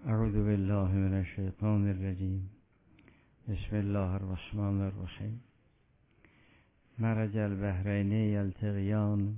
اعوذ بالله من الشیطان الرجیم. بسم الله الرحمن الرحیم. مرج البحرین یلتقیان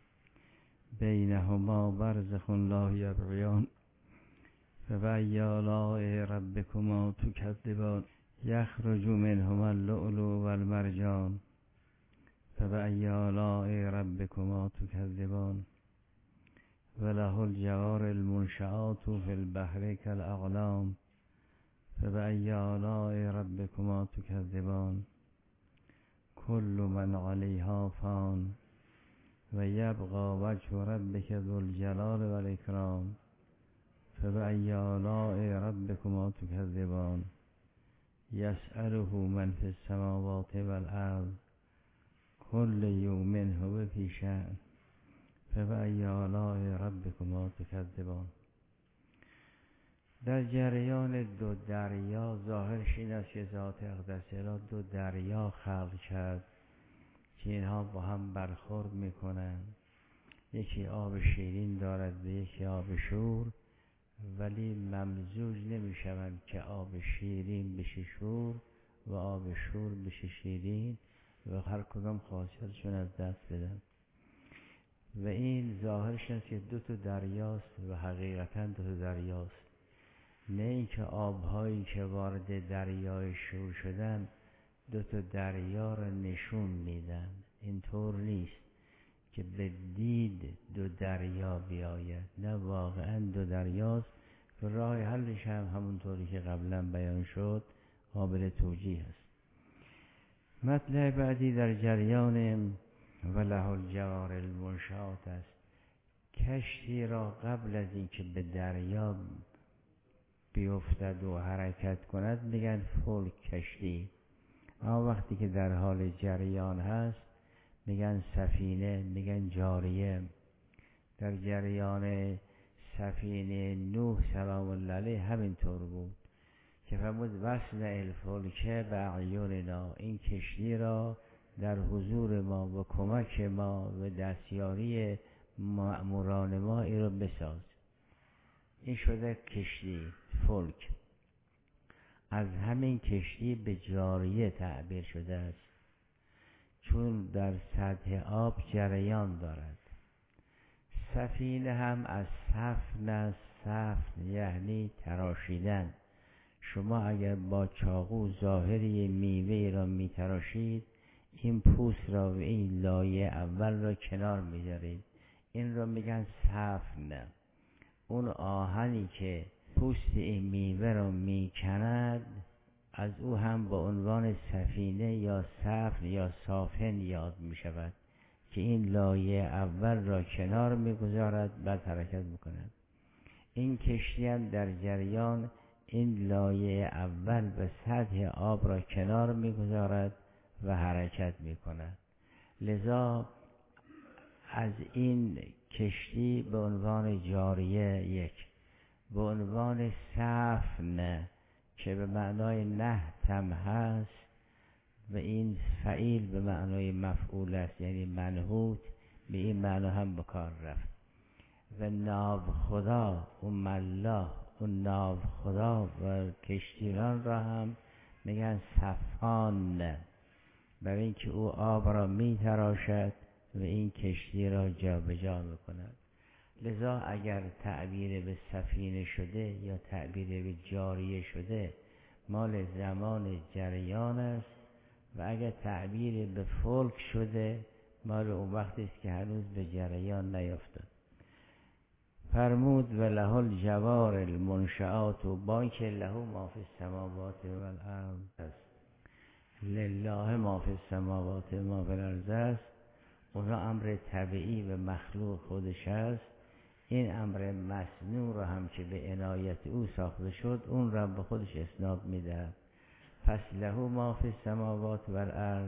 بینهما برزخ لا یبغیان فبأی آلاء ربکما تکذبان یخرج منهما اللؤلؤ والمرجان فبأی آلاء ربکما تکذبان وله الجوار المنشآت في البحر كالأعلام فبأي آلاء ربكما تكذبان كل من عليها فان ويبقى وجه ربك ذو الجلال والإكرام فبأي آلاء ربكما تكذبان يسأله من في السماوات والأرض كل يوم هو في شأن فبأي آلاء ربكما تكذبان. در جریان دو دریا ظاهرش این است که ذات اقدس اله دو دریا خلق کرد که اینها با هم برخورد میکنند. یکی آب شیرین دارد و یکی آب شور، ولی ممزوج نمیشوند که آب شیرین بشه شور و آب شور بشه شیرین و هر کدام خاصیتشون از دست بدن. و این ظاهرش است که دو تا دریاست و حقیقتا دو تا دریاست، نه اینکه آبهایی که وارد دریای شور شدن دو تا دریا را نشون میدن. اینطور نیست که به دید دو دریا بیاید، نه واقعا دو دریاست و راه حلش هم همونطوری که قبلا بیان شد قابل توجیه است. مطلب بعدی در جریان وله الجوار المنشآت است. کشتی را قبل از اینکه به دریا بیفتد و حرکت کند میگن فلک کشتی، اما وقتی که در حال جریان هست میگن سفینه، میگن جاریه. در جریان سفینه نوح سلام الله علیه همینطور بود که فرمود وصنع الفلک باعیوننا، این کشتی را در حضور ما و کمک ما و دستیاری مأموران ما این رو بساز. این شده کشتی فلک. از همین کشتی به جاریه تعبیر شده است چون در سطح آب جریان دارد. سفینه هم از سفن است. سفن یعنی تراشیدن. شما اگر با چاقو ظاهری میوه را میتراشید، این پوست را و این لایه اول را کنار میذارید، این را میگن سفن. اون آهنی که پوست این میوه را میکند از او هم با عنوان سفینه یا سفن یا سافن یاد میشود که این لایه اول را کنار میگذارد بعد حرکت میکند. این کشتی هم در جریان این لایه اول به سطح آب را کنار میگذارد و حرکت میکند. لذا از این کشتی به عنوان جاریه یک، به عنوان سفن که به معنای نهتم هست و این فعیل به معنای مفعول است یعنی منحوت، به این معنا هم به کار رفت. و ناو خدا و الله و ناو خدا و کشتیران را هم میگن سفان، برای اینکه او آب را می تراشد و این کشتی را جا به جا می کند. لذا اگر تعبیر به سفینه شده یا تعبیر به جاریه شده مال زمان جریان است و اگر تعبیر به فلک شده مال اون وقتی است که هنوز به جریان نیفتاد. فرمود وله الجوار المنشآت، و با اینکه له ما فی السماوات و الارض است، لله ما فی السماوات و ما فی الارض است، اونا امر طبیعی و مخلوق خودش است. این امر مصنوع را هم که به عنایت او ساخته شد اون را به خودش اسناد میده. پس له ما فی السماوات و الارض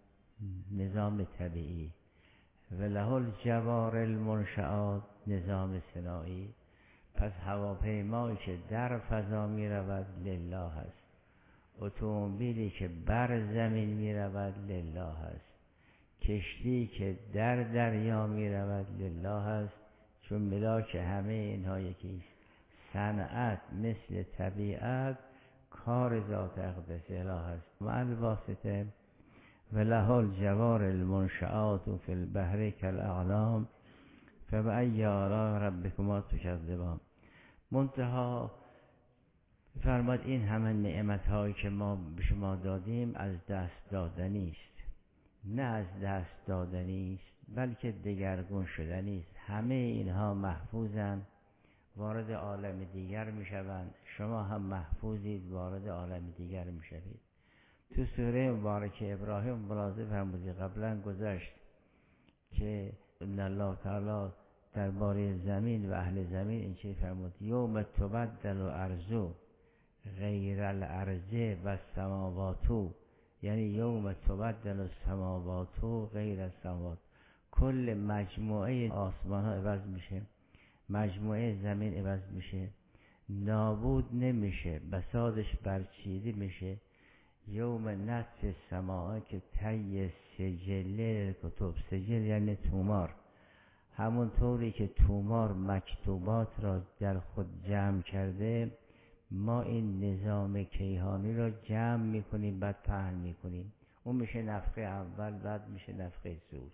نظام طبیعی و له الجوار المنشآت نظام صناعی. پس هواپیمایی که در فضا می رود لله است، اتومبیلی که بر زمین می رود لله است، کشتی که در دریا می رود لله است، چون ملاک همه اینها یکیست. صنعت مثل طبیعت کار ذات اقدس اله است. و الواسطه و له الجوار المنشآت فی البحر کالاعلام فبأی آلاء ربکما تکذبان. منتها فرماد این همه نعمت هایی که ما به شما دادیم از دست دادنی است. نه از دست دادنی است بلکه دگرگون شدنی است. همه اینها محفوظن، وارد عالم دیگر می شوند. شما هم محفوظید، وارد عالم دیگر می شوید. تو سوره مبارکه ابراهیم ملاحظه فرمودید قبلا گذشت که ان الله تعالی درباره زمین و اهل زمین این چی فرمود؟ یوم تبدل الارض غیر الارض و السماوات، یعنی یوم تبدل السماوات غیر السماوات. کل مجموعه آسمان ها عوض میشه، مجموعه زمین عوض میشه، نابود نمیشه، بساطش برچیده میشه. یوم نطف السماء که طی سجل کتب، سجل یعنی تومار، همون طوری که تومار مکتوبات را در خود جمع کرده، ما این نظام کیهانی را جمع میکنیم بعد پهن میکنیم. اون میشه نفخه اول، بعد میشه نفخه صور.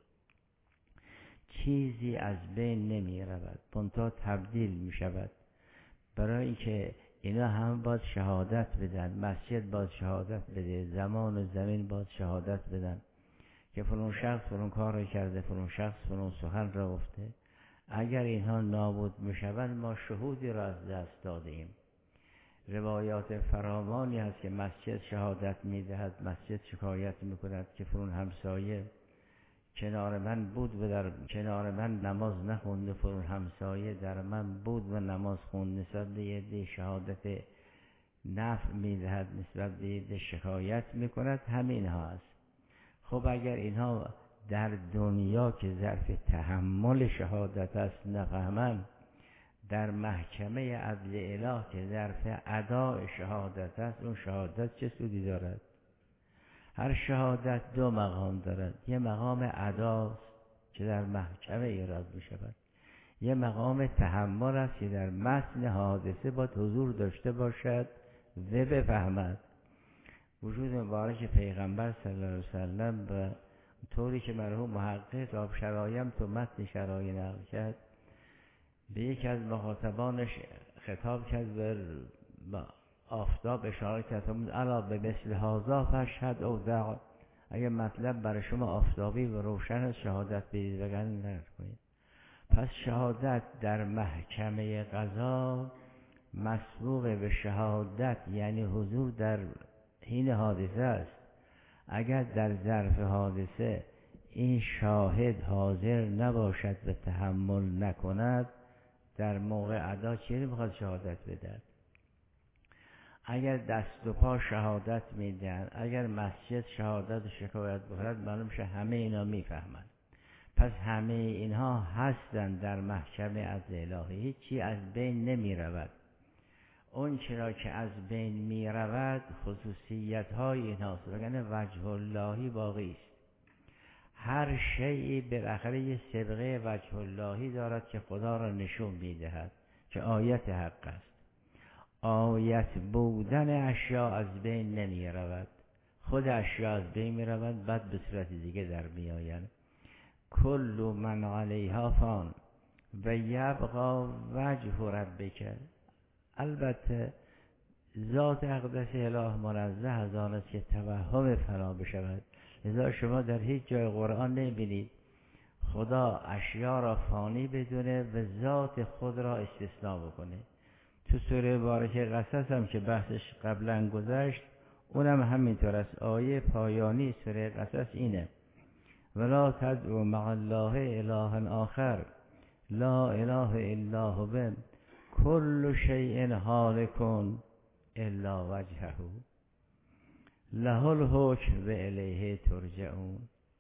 چیزی از بین نمی رود، منتها تبدیل می شود. برای اینکه اینا هم باید شهادت بدن، مسجد باید شهادت بده، زمان و زمین باید شهادت بدن که فلان شخص فلان کار را کرده، فلان شخص فلان سخن را گفته. اگر اینها نابود می شوند ما شهودی را از دست داده ایم. روایات فراوانی هست که مسجد شهادت می دهد، مسجد شکایت می کند که فلان همسایه کنار من بود و در کنار من نماز نخوند، فلان همسایه در من بود و نماز خوند. نسبت به یه شهادت نفع میدهد، نسبت به یه شکایت میکند. همین ها است. خب اگر اینها در دنیا که ظرف تحمل شهادت است نفهمند، در محکمه عدل اله که ظرف اداء شهادت است، اون شهادت چه سودی دارد؟ هر شهادت دو مقام دارد. یه مقام اداست که در محکمه ایراد می شود، یه مقام تحمل است که در متن حادثه باید حضور داشته باشد و بفهمد. وجود مبارک پیغمبر صلی الله علیه وسلم به طوری که مرحوم محقق آب شرایم تو متن شرایع نقل کرد، به یکی از مخاطبانش خطاب کرد و آفتاب اشاره کرد الا به مثل هذا فاشهد او دع. اگر مطلب برای شما آفتابی و روشن شهادت بدید وگرنه نرد کنید. پس شهادت در محکمه قضا مسبوق به شهادت، یعنی حضور در حین حادثه است. اگر در ظرف حادثه این شاهد حاضر نباشد و تحمل نکند، در موقع ادا چیزی میخواد شهادت بدهد؟ اگر دست و پا شهادت میدن، اگر مسجد شهادت و شکایت بخورد، معلوم شه همه اینا میفهمند. پس همه اینها هستند در محکمه عدل الهی، هیچی از بین نمی رود. اون چرا که از بین می رود خصوصیت های اینهاست، وگرنه وجه اللهی باقی است. هر شیئی بالاخره یه سابقه وجه اللهی دارد که خدا را نشون میدهد که آیت حق است. آیت بودن اشیاء از بین نمی رود، خود اشیاء از بین می رود، بعد به صورت دیگه در می آیند. کل من علیها فان و یبقا وجه ربک. البته ذات اقدس اله منزه از آن است که توهم فنا بشود. لذا شما در هیچ جای قرآن نمی‌بینید خدا اشیاء را فانی بدونه و ذات خود را استثناء بکنه. تو سوره مبارکه قصص هم که بحثش قبلا گذشت، اونم همینطور است. آیه پایانی سوره قصص اینه: ولا تدعوا مع الله الها آخر لا اله الا هو کل شیء هالک الا وجهه له الحکم و الیه ترجعون.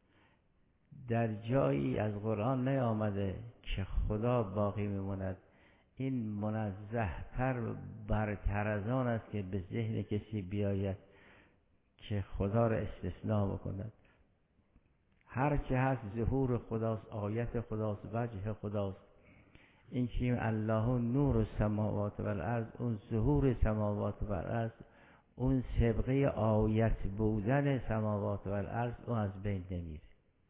در جایی از قرآن نیامده که خدا باقی میماند. این منزه تر برتر از آن است که به ذهن کسی بیاید که خدا را استثناء بکند. هر چه هست ظهور خداست، آیت خداست، وجه خداست. این که الله نور السماوات و الارض، اون ظهور سماوات و الارض، اون سبقه آیت بودن سماوات و الارض، اون از بین نمیره.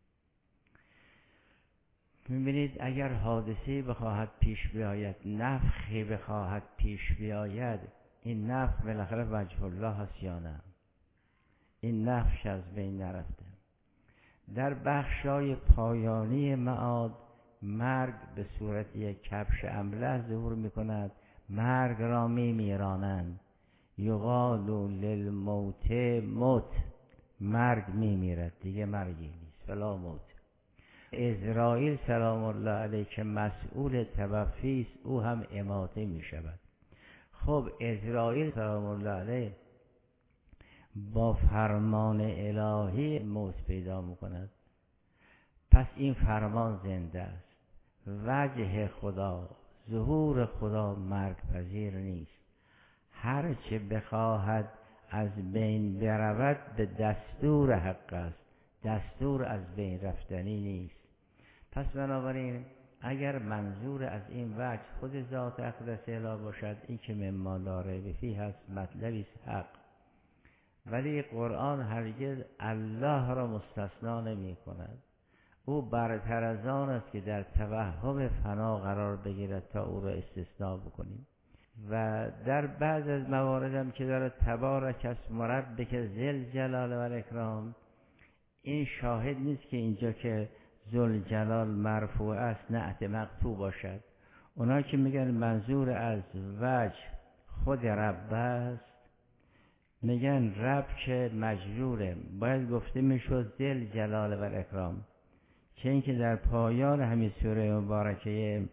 میبینید اگر حادثه بخواهد پیش بیاید، نفخی بخواهد پیش بیاید، این نفخ بالاخره وجه الله هست یا نه؟ این نفخ از بین نرفته. در بخشای پایانی معاد مرگ به صورت یک کبش املح ظهور میکند، مرگ را میمیرانند. یقال للموت موت، مرگ میمیرد دیگه مرگی نیست، فلا موت. عزراییل سلام الله علیه که مسئول توفی است، او هم اماته می شود. خب عزراییل سلام الله علیه با فرمان الهی موت پیدا می کند، پس این فرمان زنده است. وجه خدا، ظهور خدا مرگ پذیر نیست. هر چه بخواهد از بین برود به دستور حق است، دستور از بین رفتنی نیست. پس بنابراین اگر منظور از این وجه خود ذات اقدس اله باشد، این که مما لا ریب فیه هست، مطلبی است حق. ولی قرآن هرگز الله را مستثنا نمی کند. او برتر از آن است که در توهم فنا قرار بگیرد تا او را استثناء بکنیم. و در بعض از موارد هم که داره تبارک اسم ربک ذی الجلال و الاکرام، این شاهد نیست که اینجا که ذوالجلال مرفوع است نعت مقطوع باشد. اونا که میگن منظور از وجه خود رب است، میگن رب که مجروره، باید گفته میشد ذی الجلال و الاکرام، چه اینکه در پایان همین سوره مبارکه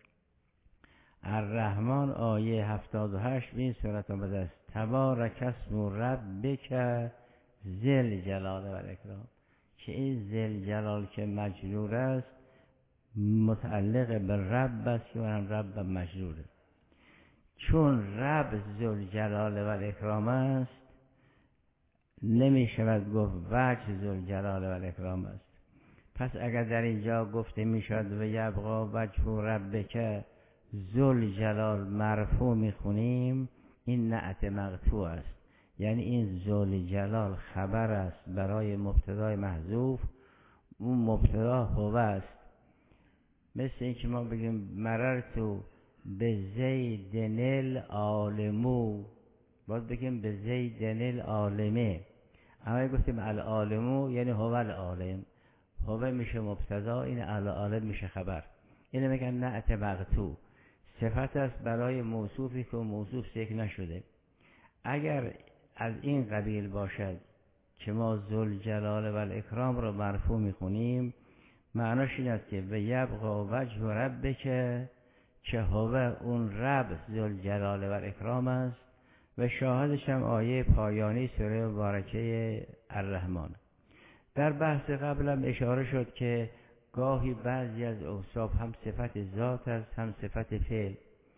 الرحمن آیه 78 به این صورت آمده است: تبارک اسم ربک ذی الجلال و الاکرام، که این ذی الجلال که مجرور است متعلق به رب است که اون رب مجروره. چون رب ذوالجلال و الاکرام است، نمی شود گفت وجه ذوالجلال و الاکرام است. پس اگر در اینجا گفته می شود و یبقی وجه ربک ذوالجلال مرفوع می خونیم، این نعت مقطوع است. یعنی این ذوالجلال خبر است برای مبتدای محذوف، اون مبتدا هو است. مثل این که ما بگیم مررتو به زیدن العالمو، باید بگیم به زیدن العالمه. اما گفتیم العالمو یعنی هو العالم، هو میشه مبتدا، این العالم میشه خبر. اینو میگن نعت مقطوع، صفت است برای موصوفی که موصوف ذکر نشده. اگر از این قبیل باشد که ما ذوالجلال و الاکرام را مرفوع میخونیم، معناش این است که به یبقی وجه ربک، که هو اون رب ذوالجلال و الاکرام است. و شاهدش هم آیه پایانی سوره مبارکه الرحمن. در بحث قبلم اشاره شد که گاهی بعضی از اوصاف هم صفت ذات است هم صفت فعل،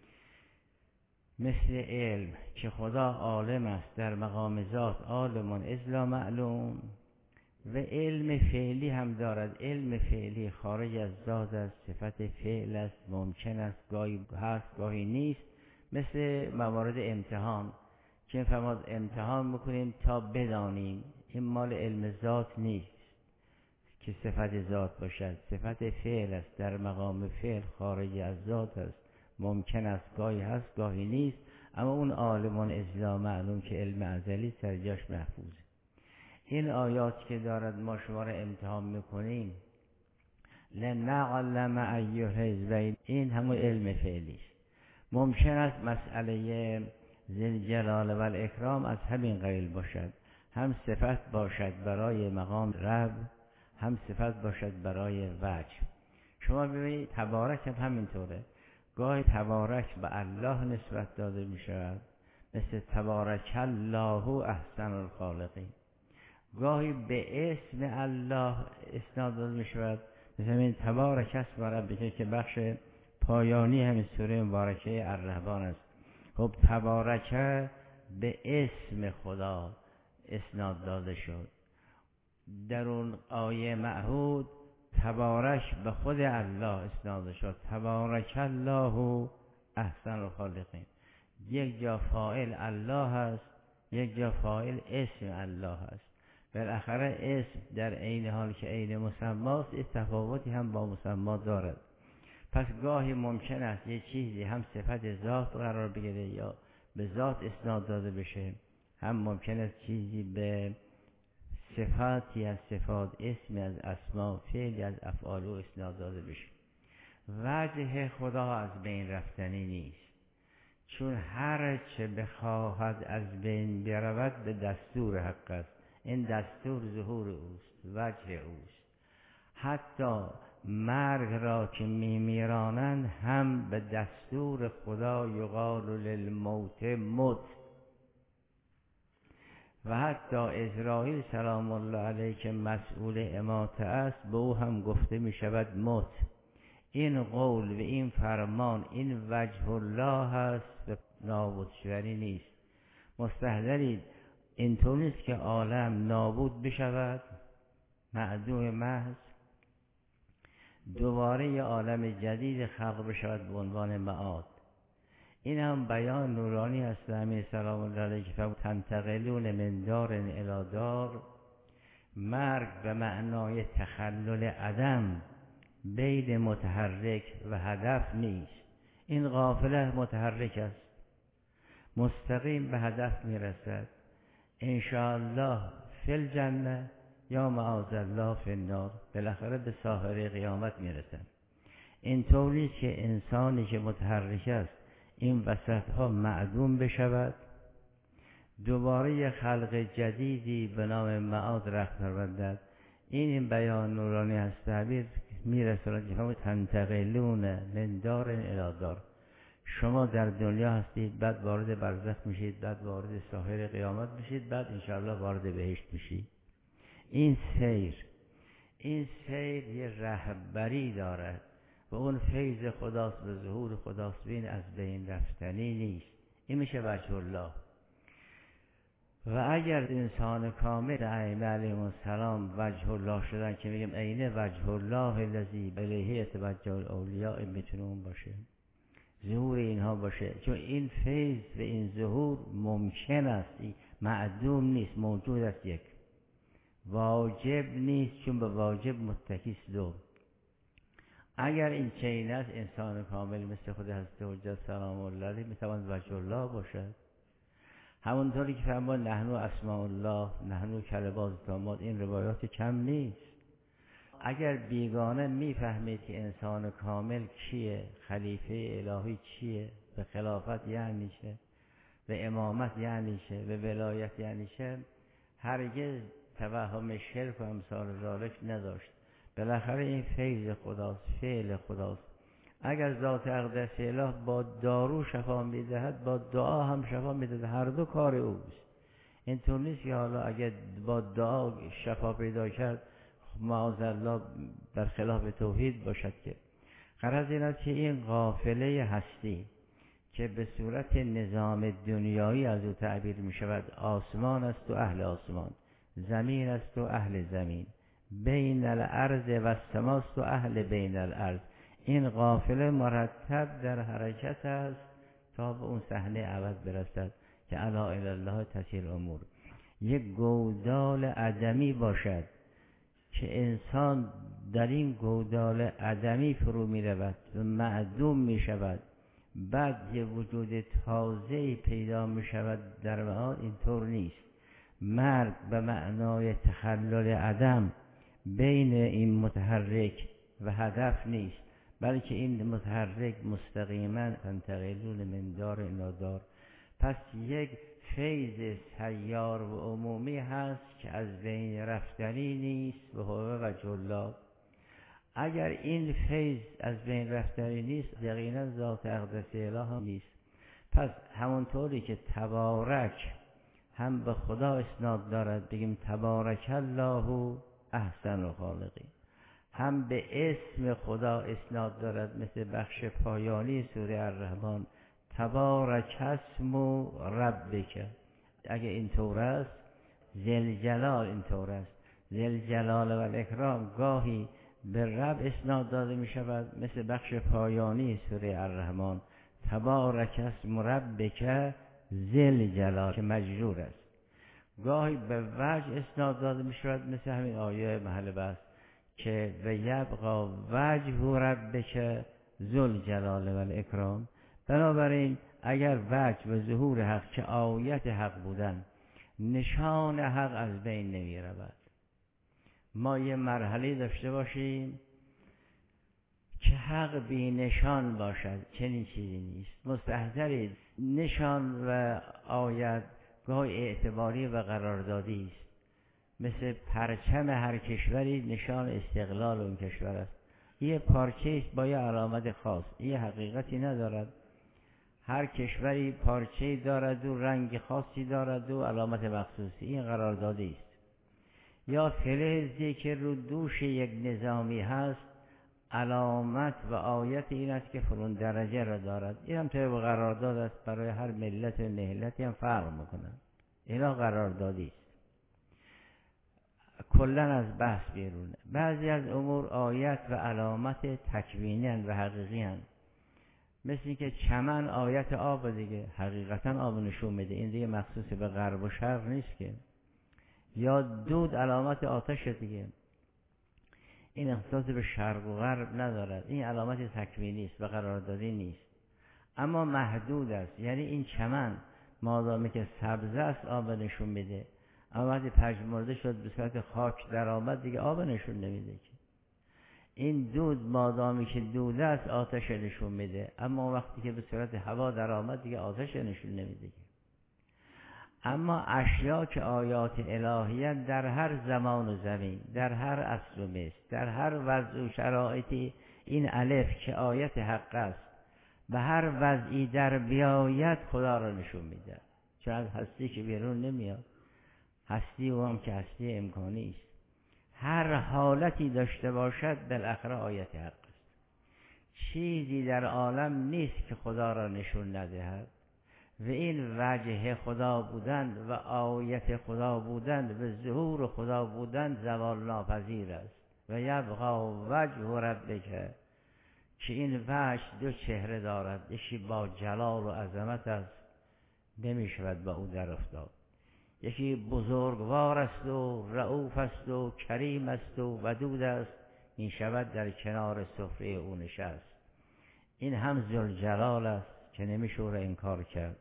مثل علم که خدا عالم است در مقام ذات، عالم اذ لا معلوم. و علم فعلی هم دارد، علم فعلی خارج از ذات است، صفت فعل است، ممکن است گاهی هست گاهی نیست. مثل موارد امتحان که فرماد امتحان میکنیم تا بدانیم، این مال علم ذات نیست که صفت ذات باشد، صفت فعل است، در مقام فعل خارج از ذات است، ممکن است گاهی هست گاهی نیست. اما اون عالمون اذ لا معلوم که علم ازلی سر جاش محفوظه. این آیات که دارد ما شما را امتحان میکنیم، لنعلم ایها الحزبین، این همون علم فعلی است. ممکن است مسئله ذی جلال و الاکرام از همین قبیل باشد، هم صفت باشد برای مقام رب، هم صفت باشد برای وجه. شما ببینید تبارک هم همینطوره، گاهی تبارک به الله نسبت داده می شود، مثل تبارک الله احسن الخالقین. گاهی به اسم الله اسناد داده می شود، مثل این تبارک اسم ربک که بخش پایانی همین سوره مبارکه الرحمن است. خب تبارک به اسم خدا اسناد داده شد. در اون آیه معهود تبارک به خود الله اسناد شد، تبارک الله احسن الخالقین. یک جا فاعل الله هست، یک جا فاعل اسم الله هست. بالاخره اسم در عین حال که عین مسماست تفاوتی هم با مسما دارد. پس گاهی ممکن است یه چیزی هم صفت ذات قرار بگیره یا به ذات اسناد داده بشه، هم ممکن است چیزی به صفاتی از صفات، اسمی از اسما، فعلی از افعال و اسناد داده بشه. وجه خدا از بین رفتنی نیست، چون هر چه بخواهد از بین برود به دستور حق است. این دستور ظهور اوست، وجه اوست. حتی مرگ را که میمیرانند هم به دستور خدا یقال للموت مت. و حتی اسرائیل سلام الله علیه که مسئول اماته است به او هم گفته می شود مت. این قول و این فرمان این وجه الله هست و نابود شدنی نیست. مستحضرید اینطور نیست که عالم نابود بشود معدوم محض، دوباره یه عالم جدید خلق بشود به عنوان معاد. این هم بیان نورانی است امیر سلام الله علیه که تنتقلون من دار الی دار. مرگ به معنای تخلل عدم بین متحرک و هدف نیست. این قافله متحرک است، مستقیم به هدف میرسد، انشاءالله فی الجنه یا معاذالله فی النار، بالاخره به ساحره قیامت میرسد. این طوری که انسانی که متحرک است این وسط ها معدوم بشود، دوباره یه خلق جدیدی به نام معاد رخت پروردد. این بیان نورانی از تعبیر میرساند که همون تنتقلون من دار الی دار. شما در دنیا هستید، بعد وارد برزخ میشید، بعد وارد ساحره قیامت میشید، بعد انشاءالله وارد بهشت میشید. این سیر یه رهبری دارد و اون فیض خداست و ظهور خداست، بین از بین رفتنی نیست. این میشه وجه الله. و اگر انسان کامل ائمه علیهم السلام وجه الله شدن که میگیم عین وجه الله الذی الیه یتوجه الاولیاء، میتونه اون باشه، ظهور اینها باشه. چون این فیض و این ظهور ممکن است، معدوم نیست، موجود است، یک واجب نیست، چون به واجب متکی است دو. اگر این چنین است انسان کامل مثل خود حضرت حجت سلام الله علیه میتواند وجه الله باشد. همونطوری که فرمود نحن اسماء الله نحن کلمات تامات، این روایات کم نیست. اگر بیگانه میفهمید که انسان کامل کیه، خلیفه الهی چیه، به خلافت یعنی چه، به امامت یعنی چه، به ولایت یعنی چه، هرگز توهم شرک و امثال ذالک نداشت. بالاخره این فیض خداست، فعل خداست. اگر ذات اقدس اله با دارو شفا میدهد، با دعا هم شفا میدهد، هر دو کار اوست. اینطور نیست که حالا اگر با دعا شفا پیدا کرد معاذالله برخلاف توحید باشد. که غرض این است که این قافله هستی که به صورت نظام دنیایی از او تعبیر می شود، آسمان است و اهل آسمان، زمین است و اهل زمین، بین الارض و السماست و اهل بین الارض، این قافله مرتب در حرکت است تا به اون صحنه ابد برسد که الا الی الله تسیر امور. یک گودال عدمی باشد که انسان در این گودال عدمی فرو می رود و معدوم می شود، بعد یه وجود تازه‌ای پیدا می شود در معاد. اینطور نیست. مرگ به معنای تخلل عدم بین این متحرک و هدف نیست، بلکه این متحرک مستقیما تنتقلون من دار الی دار. پس یک فیض سیار و عمومی هست که از بین رفتنی نیست و هو وجه الله. اگر این فیض از بین رفتنی نیست، یقینا ذات اقدس اله هم نیست. پس همونطوری که تبارک هم به خدا اسناد دارد، بگیم تبارک الله احسن الخالقین، هم به اسم خدا اسناد دارد، مثل بخش پایانی سوره الرحمن تبارک اسم ربک. اگه اینطور است ذوالجلال اینطور است. ذوالجلال و الاکرام گاهی به رب اسناد داده می شود، مثل بخش پایانی سوره الرحمن تبارک اسم ربک ذی جلال که مجرور است. گاهی به وجه اسناد داده می شود، مثل همین آیه محل بحث که و یبقى وجه ربک ذی جلال و الاکرام. بنابراین اگر وجه و ظهور حق که آیت حق بودن، نشان حق از بین نمی رود. ما یه مرحله داشته باشیم که حق بی نشان باشد، چنین چیزی نیست. مستحضرید نشان و آیت گاهی اعتباری و قراردادی است. مثل پرچم هر کشوری نشان استقلال اون کشور است. یه پارچه است با یه علامت خاص، یه حقیقتی ندارد. هر کشوری پارچه دارد و رنگ خاصی دارد و علامت مخصوصی، این قراردادی است. یا فلزی که رو دوش یک نظامی هست، علامت و آیت این است که فلان درجه را دارد. این هم طبق قرارداد است، برای هر ملت و نهلتی هم فرق میکنن. اینا قراردادی است. کلن از بحث بیرونه. بعضی از امور آیت و علامت تکوینی و حقیقی هستند. مثل این که چمن آیت آب دیگه، حقیقتا آب نشون میده، این دیگه مخصوص به غرب و شرق نیست که. یا دود علامت آتش دیگه، این اختصاص به شرق و غرب ندارد، این علامت تکوینی است و قراردادی نیست، اما محدود است. یعنی این چمن مادامی که سبز است آب نشون میده، اما وقتی پژمرده شد به صورت خاک در آمد دیگه آب نشون نمیده که. این دود مادامی که دود است آتش نشون میده، اما وقتی که به صورت هوا در آمد دیگه آتش نشون نمیده که. اما اشیا که آیات الهیه در هر زمان و زمین، در هر عصر و مصر، در هر وضع و شرایطی، این الف که آیت حق است به هر وضعی در بیایت خدا را نشون میده. چون از هستی که بیرون نمیاد، هستی او هم که هستی امکانی است، هر حالتی داشته باشد بالاخره آیت حق است. چیزی در عالم نیست که خدا را نشون ندهد و این وجه خدا بودند و آیت خدا بودند و ظهور خدا بودند زوال ناپذیر است. و یبقى وجه ربک، که این وجه دو چهره دارد، یکی با جلال و عظمت است، نمی شود با او در افتاد. یکی بزرگوار است و رؤوف است و کریم است و ودود است، می شود در کنار سفره او نشست. این هم ذوالجلال است که نمیشه او را انکار کرد،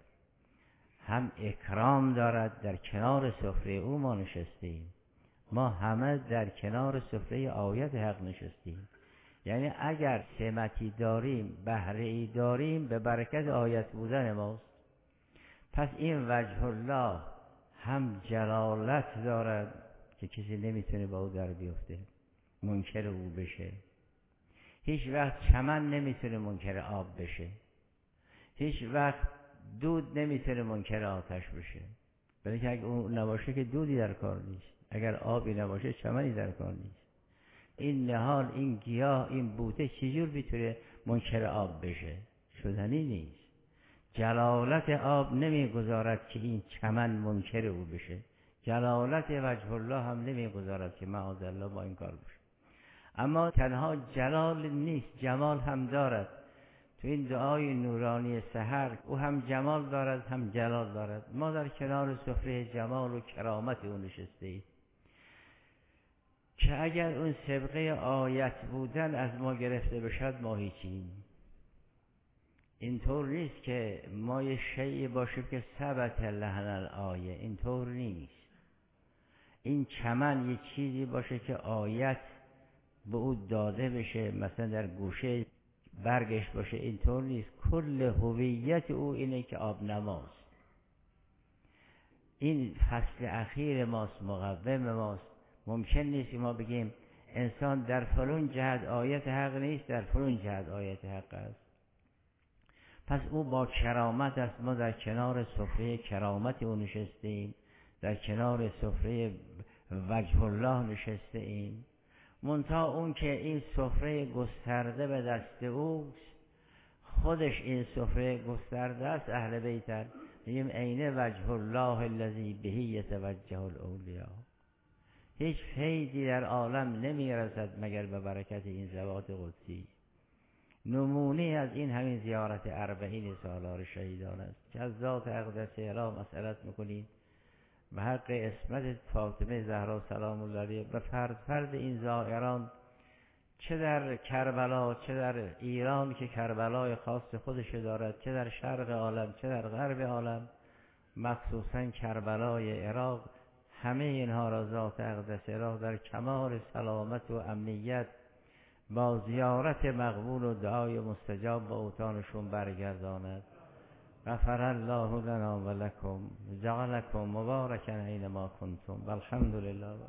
هم اکرام دارد، در کنار سفره او ما نشستیم. ما همه در کنار سفره آیت حق نشستیم. یعنی اگر سمتی داریم، بهره ای داریم، به برکت آیت بودن ماست. پس این وجه الله هم جلالت دارد که کسی نمیتونه با او در بیفته، منکر او بشه. هیچ وقت چمن نمیتونه منکر آب بشه، هیچ وقت دود نمیتونه منکر آتش بشه. بلکه اگه اون نباشه که دودی در کار نیست، اگر آبی نباشه چمنی در کار نیست. این نهال، این گیاه، این بوته چجور میتونه منکر آب بشه؟ شدنی نیست. جلالت آب نمیگذارد که این چمن منکر او بشه، جلالت وجه الله هم نمیگذارد که معاذالله با این کار بشه. اما تنها جلال نیست، جمال هم دارد. تو این دعای نورانی سحر او هم جمال دارد هم جلال دارد. ما در کنار سفره جمال و کرامت او نشسته ایم که اگر اون سبقه آیت بودن از ما گرفته بشد ما هیچیم. اینطور نیست که ما یه شیعی باشیم که ثبت لنا الآیه، اینطور نیست. این چمن یه چیزی باشه که آیت به او داده بشه، مثلا در گوشه برگش باشه، اینطور نیست. کل هویت او اینه که آب نماست. این فصل اخیر ماست، مقوم ماست. ممکن نیست ما بگیم انسان در فلان جهت آیت حق نیست، در فلان جهت آیت حق است. پس او با کرامت است. ما در کنار سفره کرامت او نشسته ایم، در کنار سفره وجه الله نشسته ایم. منتها اون که این سفره گسترده به دست اوست، خودش این سفره گسترده است، اهل بیت میگیم عین وجه الله الذی به یتوجه الاولیاء. هیچ فیضی در عالم نمیرسد مگر به برکت این ذوات قدسی. نمونه از این همین زیارت 40 سالار شهیدان است که از ذات اقدس اعلی مسئلت میکنید به حق عصمت فاطمه زهرا سلام الله علیها به فرد این زائران، چه در کربلا چه در ایران که کربلای خاص خودش دارد، چه در شرق عالم چه در غرب عالم، مخصوصا کربلای عراق، همه اینها را ذات اقدس عراق در کمال سلامت و امنیت با زیارت مقبول و دعای مستجاب با اوطانشون برگرداند. غفر الله لنا و لکم، جعلکم مبارکا اینما کنتم، والحمد لله.